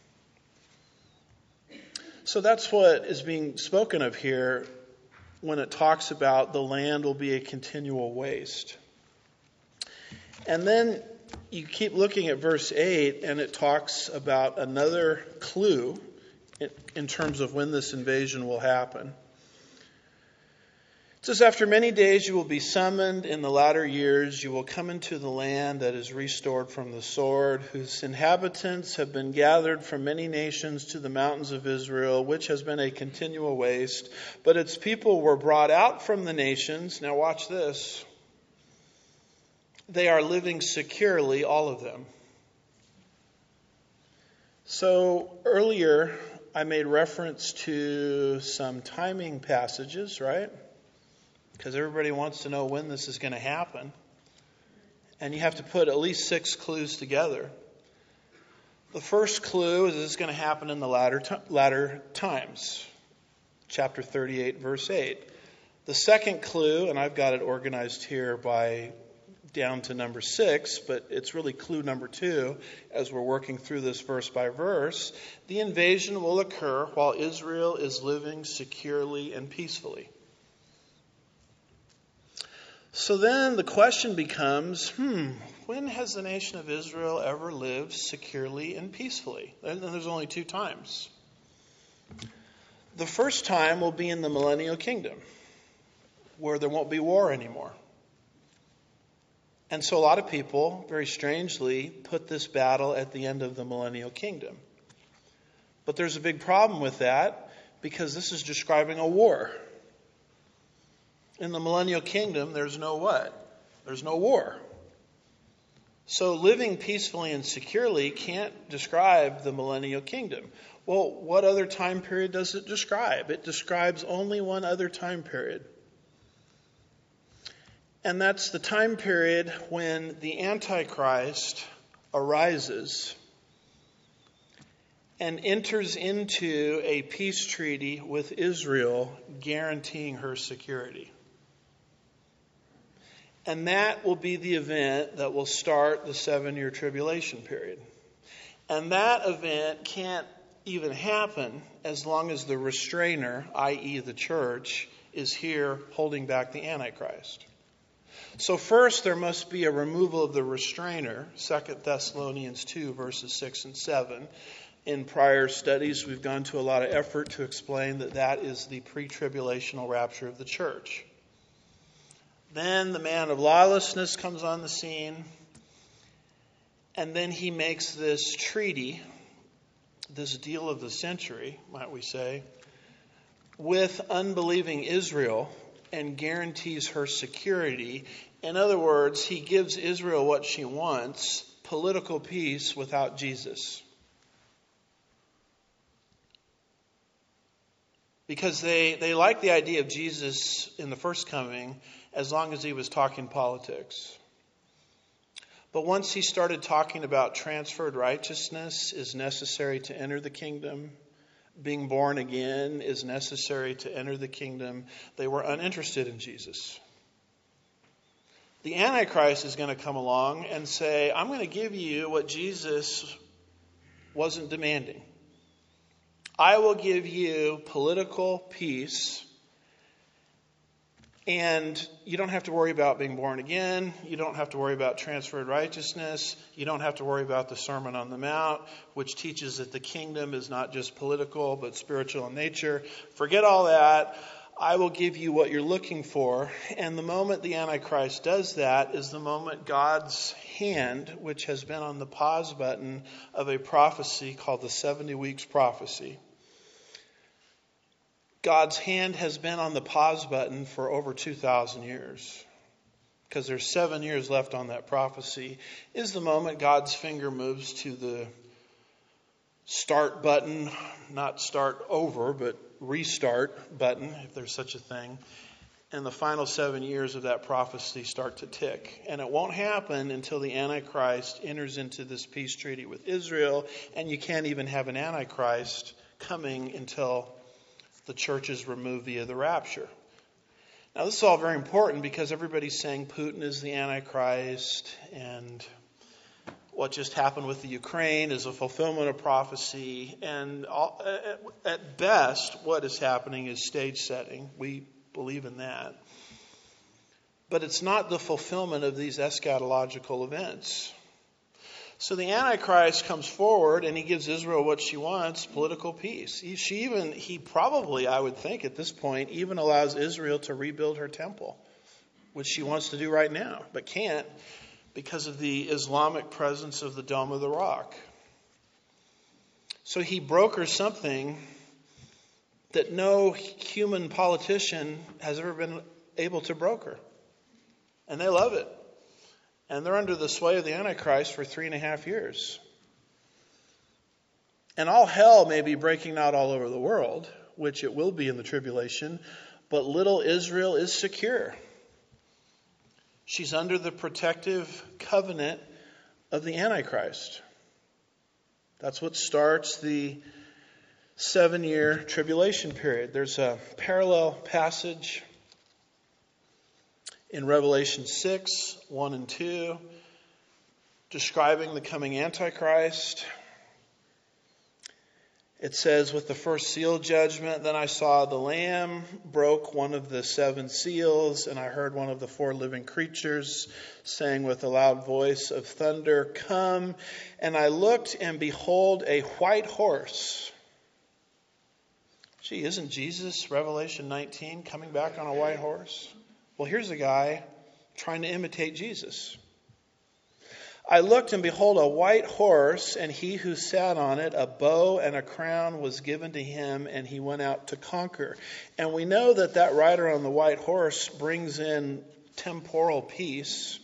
So that's what is being spoken of here when it talks about the land will be a continual waste. And then you keep looking at verse 8 and it talks about another clue in terms of when this invasion will happen. It says, after many days you will be summoned. In the latter years you will come into the land that is restored from the sword, whose inhabitants have been gathered from many nations to the mountains of Israel, which has been a continual waste. But its people were brought out from the nations. Now watch this. They are living securely, all of them. So earlier I made reference to some timing passages, right? Because everybody wants to know when this is going to happen. And you have to put at least 6 clues together. The first clue is it's going to happen in the latter times. Chapter 38, verse 8. The second clue, and I've got it organized here by down to number 6, but it's really clue number 2 as we're working through this verse by verse. The invasion will occur while Israel is living securely and peacefully. So then the question becomes, when has the nation of Israel ever lived securely and peacefully? And there's only 2 times. The first time will be in the millennial kingdom, where there won't be war anymore. And so a lot of people, very strangely, put this battle at the end of the millennial kingdom. But there's a big problem with that, because this is describing a war. In the millennial kingdom, there's no what? There's no war. So living peacefully and securely can't describe the millennial kingdom. Well, what other time period does it describe? It describes only one other time period. And that's the time period when the Antichrist arises and enters into a peace treaty with Israel, guaranteeing her security. And that will be the event that will start the 7-year tribulation period. And that event can't even happen as long as the restrainer, i.e. the church, is here holding back the Antichrist. So first there must be a removal of the restrainer, 2 Thessalonians 2, verses 6 and 7. In prior studies, we've gone to a lot of effort to explain that that is the pre-tribulational rapture of the church. Then the man of lawlessness comes on the scene, and then he makes this treaty, this deal of the century, might we say, with unbelieving Israel and guarantees her security. In other words, he gives Israel what she wants, political peace without Jesus. Because they like the idea of Jesus in the first coming as long as he was talking politics. But once he started talking about transferred righteousness is necessary to enter the kingdom, being born again is necessary to enter the kingdom, they were uninterested in Jesus. The Antichrist is going to come along and say, I'm going to give you what Jesus wasn't demanding. I will give you political peace, and you don't have to worry about being born again. You don't have to worry about transferred righteousness. You don't have to worry about the Sermon on the Mount, which teaches that the kingdom is not just political, but spiritual in nature. Forget all that. I will give you what you're looking for. And the moment the Antichrist does that is the moment God's hand, which has been on the pause button of a prophecy called the 70 Weeks Prophecy. God's hand has been on the pause button for over 2,000 years. Because there's 7 years left on that prophecy. Is the moment God's finger moves to the start button, not start over, but restart button, if there's such a thing. And the final 7 years of that prophecy start to tick. And it won't happen until the Antichrist enters into this peace treaty with Israel. And you can't even have an Antichrist coming until the church is removed via the rapture. Now this is all very important because everybody's saying Putin is the Antichrist, and what just happened with the Ukraine is a fulfillment of prophecy. And at best, what is happening is stage setting. We believe in that. But it's not the fulfillment of these eschatological events. So the Antichrist comes forward and he gives Israel what she wants, political peace. He probably, I would think at this point, even allows Israel to rebuild her temple, which she wants to do right now, but can't because of the Islamic presence of the Dome of the Rock. So he brokers something that no human politician has ever been able to broker. And they love it. And they're under the sway of the Antichrist for 3.5 years. And all hell may be breaking out all over the world, which it will be in the tribulation, but little Israel is secure. She's under the protective covenant of the Antichrist. That's what starts the 7-year tribulation period. There's a parallel passage in Revelation 6, 1 and 2, describing the coming Antichrist. It says, with the first seal judgment, then I saw the Lamb broke one of the 7 seals, and I heard one of the 4 living creatures saying with a loud voice of thunder, come. And I looked, and behold, a white horse. Gee, isn't Jesus, Revelation 19, coming back on a white horse? Well, here's a guy trying to imitate Jesus. I looked, and behold, a white horse, and he who sat on it, a bow and a crown was given to him, and he went out to conquer. And we know that that rider on the white horse brings in temporal peace,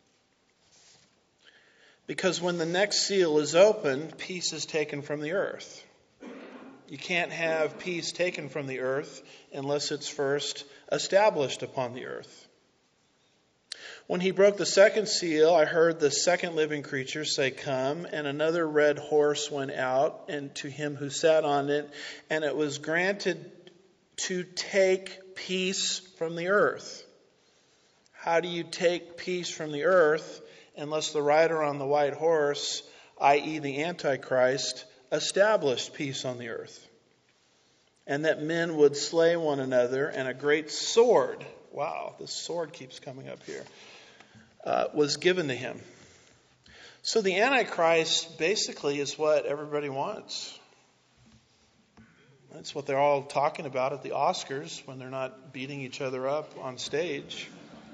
because when the next seal is opened, peace is taken from the earth. You can't have peace taken from the earth unless it's first established upon the earth. When he broke the second seal, I heard the second living creature say, "Come," and another red horse went out, and to him who sat on it, and it was granted to take peace from the earth. How do you take peace from the earth unless the rider on the white horse, i.e. the Antichrist, established peace on the earth? And that men would slay one another, and a great sword, wow, this sword keeps coming up here, was given to him. So the Antichrist basically is what everybody wants. That's what they're all talking about at the Oscars when they're not beating each other up on stage.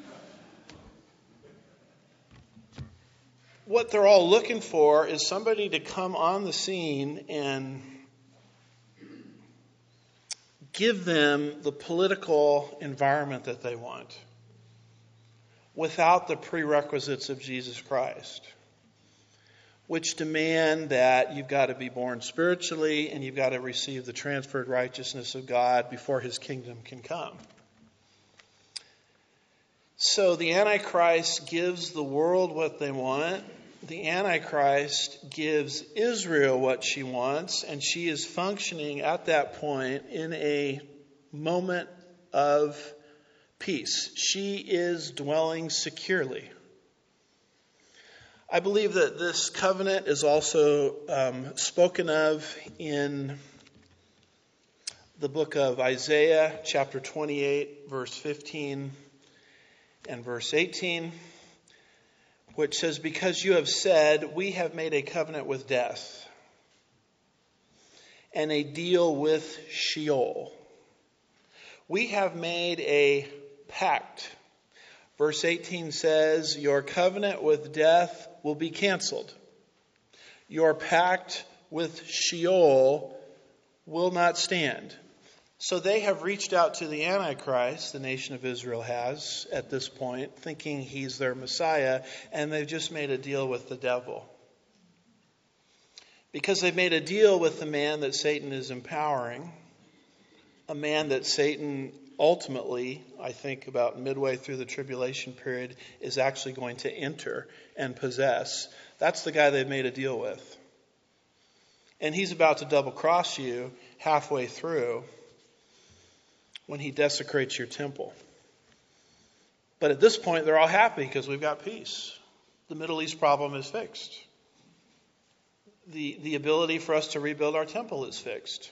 What they're all looking for is somebody to come on the scene and give them the political environment that they want, without the prerequisites of Jesus Christ, which demand that you've got to be born spiritually and you've got to receive the transferred righteousness of God before his kingdom can come. So the Antichrist gives the world what they want. The Antichrist gives Israel what she wants, and she is functioning at that point in a moment of peace. She is dwelling securely. I believe that this covenant is also spoken of in the book of Isaiah, chapter 28, verse 15 and verse 18, which says, "Because you have said, we have made a covenant with death and a deal with Sheol. We have made a pact." Verse 18 says, "Your covenant with death will be canceled. Your pact with Sheol will not stand." So they have reached out to the Antichrist, the nation of Israel has at this point, thinking he's their Messiah, and they've just made a deal with the devil. Because they've made a deal with the man that Satan is empowering, a man that Satan ultimately, I think about midway through the tribulation period, is actually going to enter and possess. That's the guy they've made a deal with. And he's about to double cross you halfway through when he desecrates your temple. But at this point, they're all happy because we've got peace. The Middle East problem is fixed. The ability for us to rebuild our temple is fixed.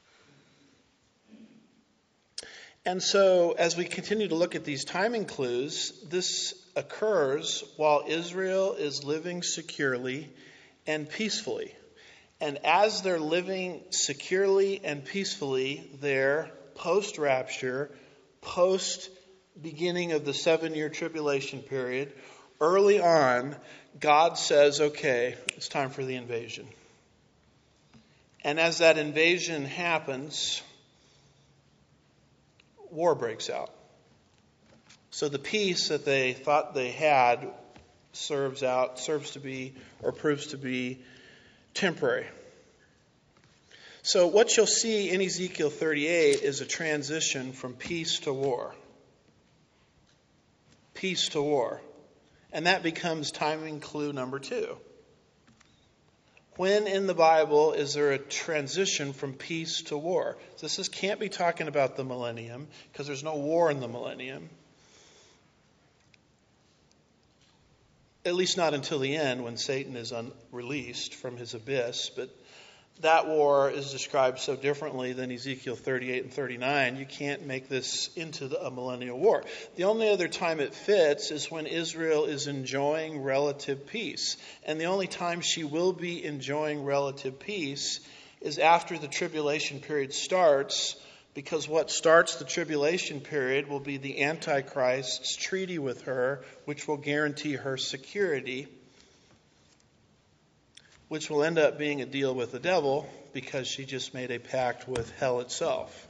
And so, as we continue to look at these timing clues, this occurs while Israel is living securely and peacefully. And as they're living securely and peacefully there, post-rapture, post-beginning of the 7-year tribulation period, early on, God says, okay, it's time for the invasion. And as that invasion happens, war breaks out. So the peace that they thought they had proves to be temporary. So what you'll see in Ezekiel 38 is a transition from peace to war. Peace to war. And that becomes timing clue number 2. When in the Bible is there a transition from peace to war? This can't be talking about the millennium, because there's no war in the millennium. At least not until the end, when Satan is released from his abyss. But that war is described so differently than Ezekiel 38 and 39. You can't make this into a millennial war. The only other time it fits is when Israel is enjoying relative peace. And the only time she will be enjoying relative peace is after the tribulation period starts, because what starts the tribulation period will be the Antichrist's treaty with her, which will guarantee her security, which will end up being a deal with the devil because she just made a pact with hell itself.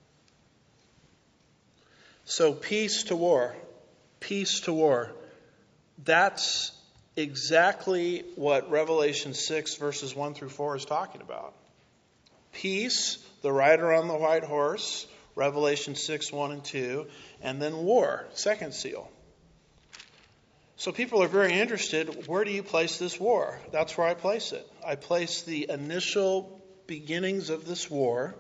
So peace to war. Peace to war. That's exactly what Revelation 6 verses 1 through 4 is talking about. Peace, the rider on the white horse, Revelation 6, 1 and 2, and then war, second seal. So people are very interested, where do you place this war? That's where I place it. I place the initial beginnings of this war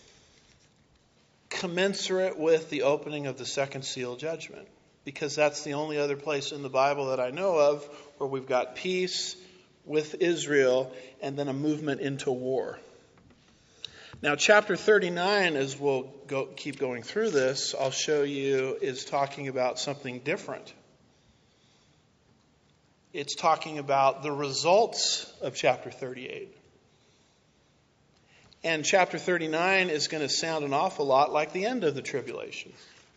commensurate with the opening of the second seal judgment, because that's the only other place in the Bible that I know of where we've got peace with Israel and then a movement into war. Now, chapter 39, as we'll keep going through this, I'll show you, is talking about something different. It's talking about the results of chapter 38. And chapter 39 is going to sound an awful lot like the end of the tribulation.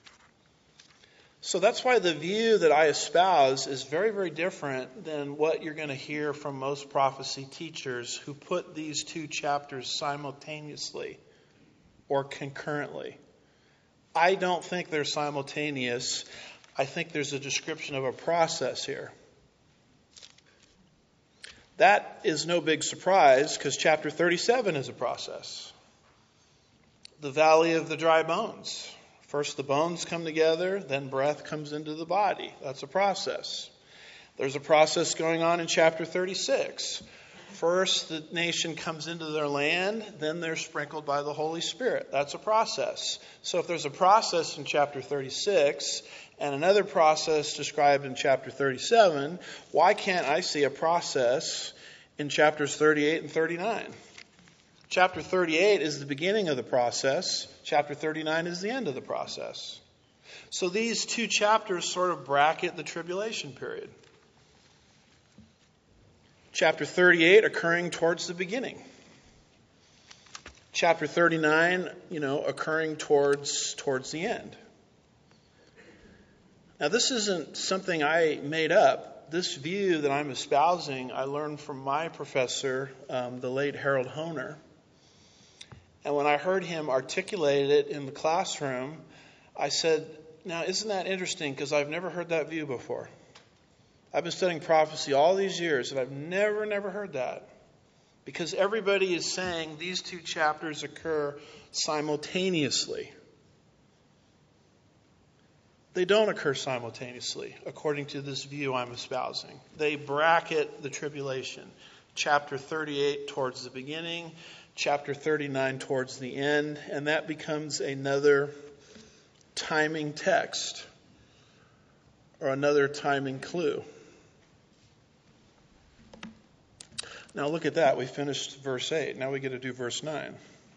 So that's why the view that I espouse is very, very different than what you're going to hear from most prophecy teachers who put these two chapters simultaneously or concurrently. I don't think they're simultaneous. I think there's a description of a process here. That is no big surprise because chapter 37 is a process. The valley of the dry bones. First the bones come together, then breath comes into the body. That's a process. There's a process going on in chapter 36. First the nation comes into their land, then they're sprinkled by the Holy Spirit. That's a process. So if there's a process in chapter 36 and another process described in chapter 37, why can't I see a process in chapters 38 and 39? Chapter 38 is the beginning of the process. Chapter 39 is the end of the process. So these two chapters sort of bracket the tribulation period. Chapter 38 occurring towards the beginning. Chapter 39, occurring towards the end. Now, this isn't something I made up. This view that I'm espousing, I learned from my professor, the late Harold Hoehner. And when I heard him articulate it in the classroom, I said, now, isn't that interesting? Because I've never heard that view before. I've been studying prophecy all these years, and I've never heard that. Because everybody is saying these two chapters occur simultaneously. They don't occur simultaneously, according to this view I'm espousing. They bracket the tribulation. Chapter 38 towards the beginning, chapter 39 towards the end, and that becomes another timing text or another timing clue. Now look at that. We finished verse 8. Now we get to do verse 9.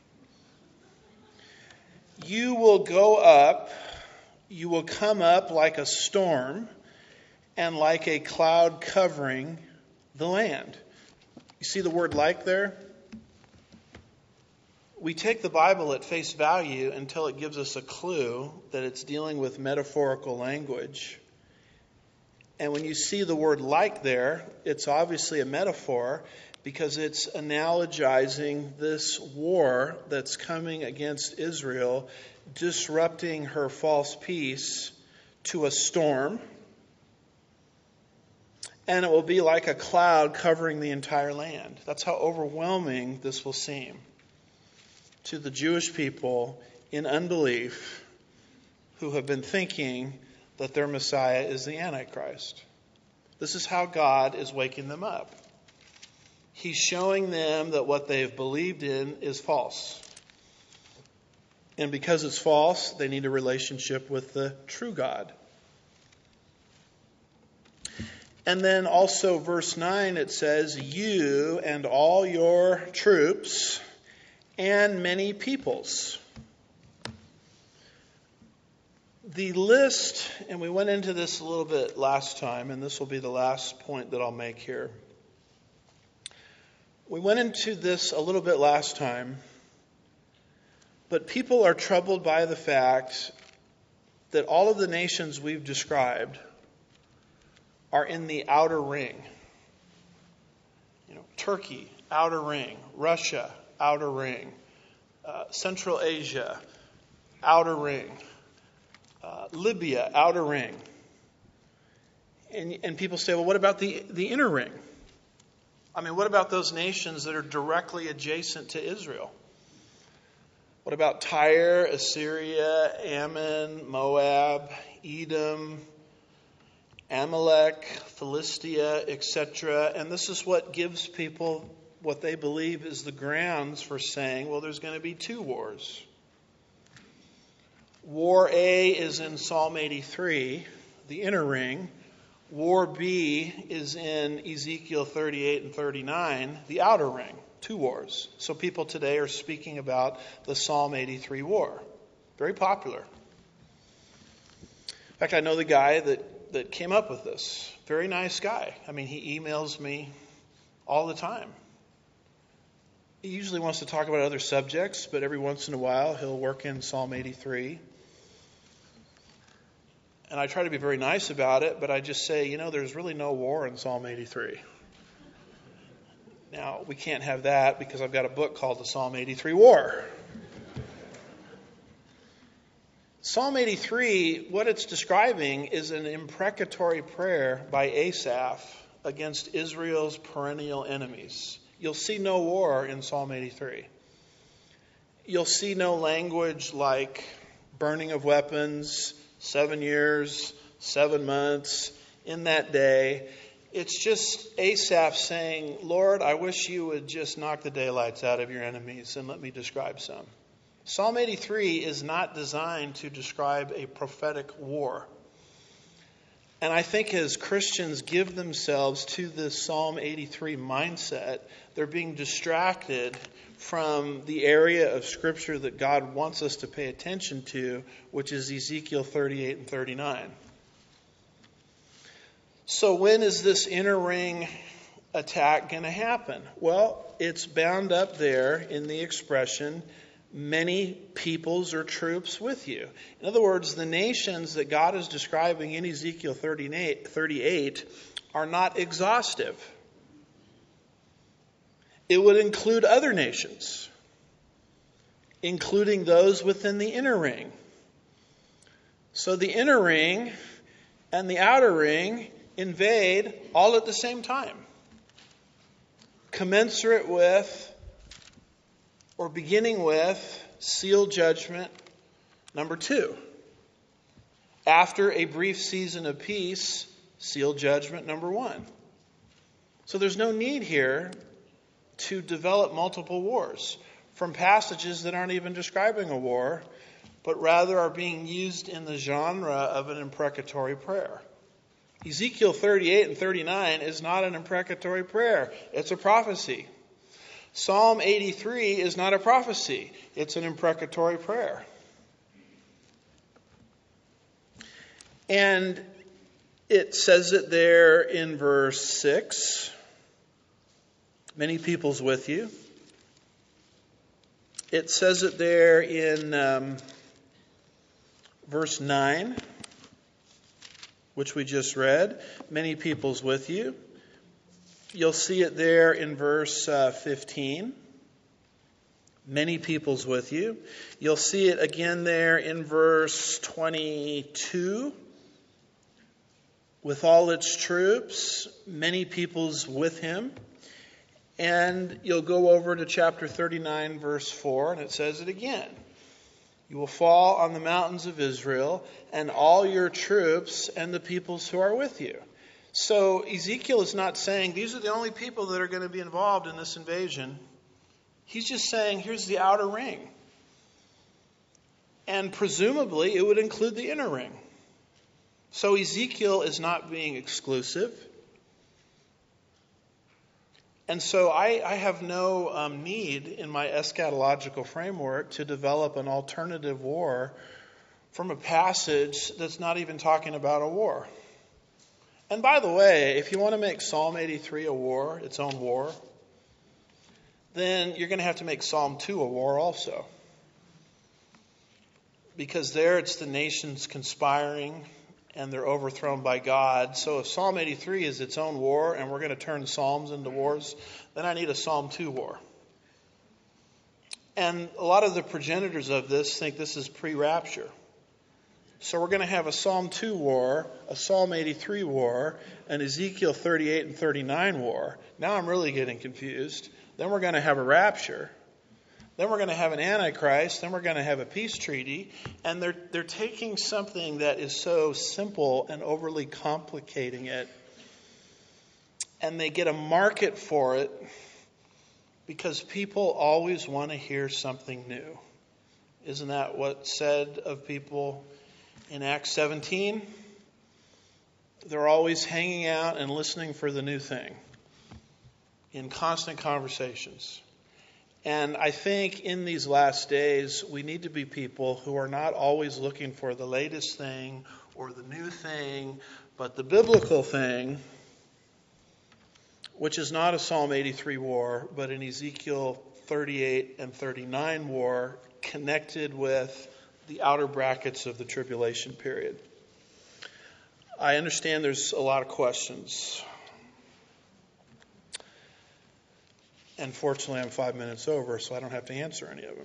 You will go up, you will come up like a storm and like a cloud covering the land. You see the word like there? We take the Bible at face value until it gives us a clue that it's dealing with metaphorical language. And when you see the word like there, it's obviously a metaphor because it's analogizing this war that's coming against Israel, disrupting her false peace, to a storm. And it will be like a cloud covering the entire land. That's how overwhelming this will seem to the Jewish people in unbelief who have been thinking that their Messiah is the Antichrist. This is how God is waking them up. He's showing them that what they've believed in is false. And because it's false, they need a relationship with the true God. And then also verse 9, it says, you and all your troops and many peoples. The list, and we went into this a little bit last time, and this will be the last point that I'll make here. We went into this a little bit last time, but people are troubled by the fact that all of the nations we've described are in the outer ring. Turkey, outer ring. Russia, outer ring. Central Asia, outer ring. Libya, outer ring. And people say, well, what about the inner ring? What about those nations that are directly adjacent to Israel? What about Tyre, Assyria, Ammon, Moab, Edom? Amalek, Philistia, etc. And this is what gives people what they believe is the grounds for saying, well, there's going to be two wars. War A is in Psalm 83, the inner ring. War B is in Ezekiel 38 and 39, the outer ring. Two wars. So people today are speaking about the Psalm 83 war. Very popular. In fact, I know the guy that came up with this. Very nice guy. I mean, he emails me all the time. He usually wants to talk about other subjects, but every once in a while he'll work in Psalm 83. And I try to be very nice about it, but I just say, there's really no war in Psalm 83. Now, we can't have that because I've got a book called the Psalm 83 War. Psalm 83, what it's describing is an imprecatory prayer by Asaph against Israel's perennial enemies. You'll see no war in Psalm 83. You'll see no language like burning of weapons, 7 years, 7 months, in that day. It's just Asaph saying, Lord, I wish you would just knock the daylights out of your enemies, and let me describe some. Psalm 83 is not designed to describe a prophetic war. And I think as Christians give themselves to this Psalm 83 mindset, they're being distracted from the area of Scripture that God wants us to pay attention to, which is Ezekiel 38 and 39. So when is this inner ring attack going to happen? Well, it's bound up there in the expression, many peoples or troops with you. In other words, the nations that God is describing in Ezekiel 38 are not exhaustive. It would include other nations, including those within the inner ring. So the inner ring and the outer ring invade all at the same time, commensurate with or beginning with seal judgment number 2. After a brief season of peace, seal judgment number 1. So there's no need here to develop multiple wars from passages that aren't even describing a war, but rather are being used in the genre of an imprecatory prayer. Ezekiel 38 and 39 is not an imprecatory prayer. It's a prophecy. Psalm 83 is not a prophecy. It's an imprecatory prayer. And it says it there in verse 6. Many peoples with you. It says it there in verse 9, which we just read. Many peoples with you. You'll see it there in verse 15. Many peoples with you. You'll see it again there in verse 22. With all its troops, many peoples with him. And you'll go over to chapter 39, verse 4, and it says it again. You will fall on the mountains of Israel and all your troops and the peoples who are with you. So Ezekiel is not saying these are the only people that are going to be involved in this invasion. He's just saying here's the outer ring. And presumably it would include the inner ring. So Ezekiel is not being exclusive. And so I have no need in my eschatological framework to develop an alternative war from a passage that's not even talking about a war. And by the way, if you want to make Psalm 83 a war, its own war, then you're going to have to make Psalm 2 a war also. Because there it's the nations conspiring and they're overthrown by God. So if Psalm 83 is its own war and we're going to turn Psalms into wars, then I need a Psalm 2 war. And a lot of the progenitors of this think this is pre-rapture. So we're going to have a Psalm 2 war, a Psalm 83 war, an Ezekiel 38 and 39 war. Now I'm really getting confused. Then we're going to have a rapture. Then we're going to have an Antichrist. Then we're going to have a peace treaty. And they're taking something that is so simple and overly complicating it. And they get a market for it because people always want to hear something new. Isn't that what's said of people in Acts 17? They're always hanging out and listening for the new thing in constant conversations. And I think in these last days, we need to be people who are not always looking for the latest thing or the new thing, but the biblical thing, which is not a Psalm 83 war, but an Ezekiel 38 and 39 war connected with the outer brackets of the tribulation period. I understand there's a lot of questions. And fortunately, I'm 5 minutes over, so I don't have to answer any of them.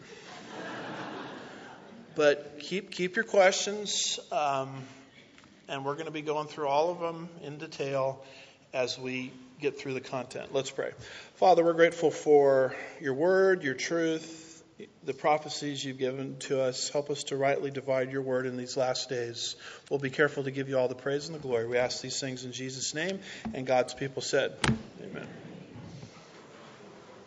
But keep your questions, and we're going to be going through all of them in detail as we get through the content. Let's pray. Father, we're grateful for your word, your truth, the prophecies you've given to us. Help us to rightly divide your word in these last days. We'll be careful to give you all the praise and the glory. We ask these things in Jesus' name, and God's people said, amen.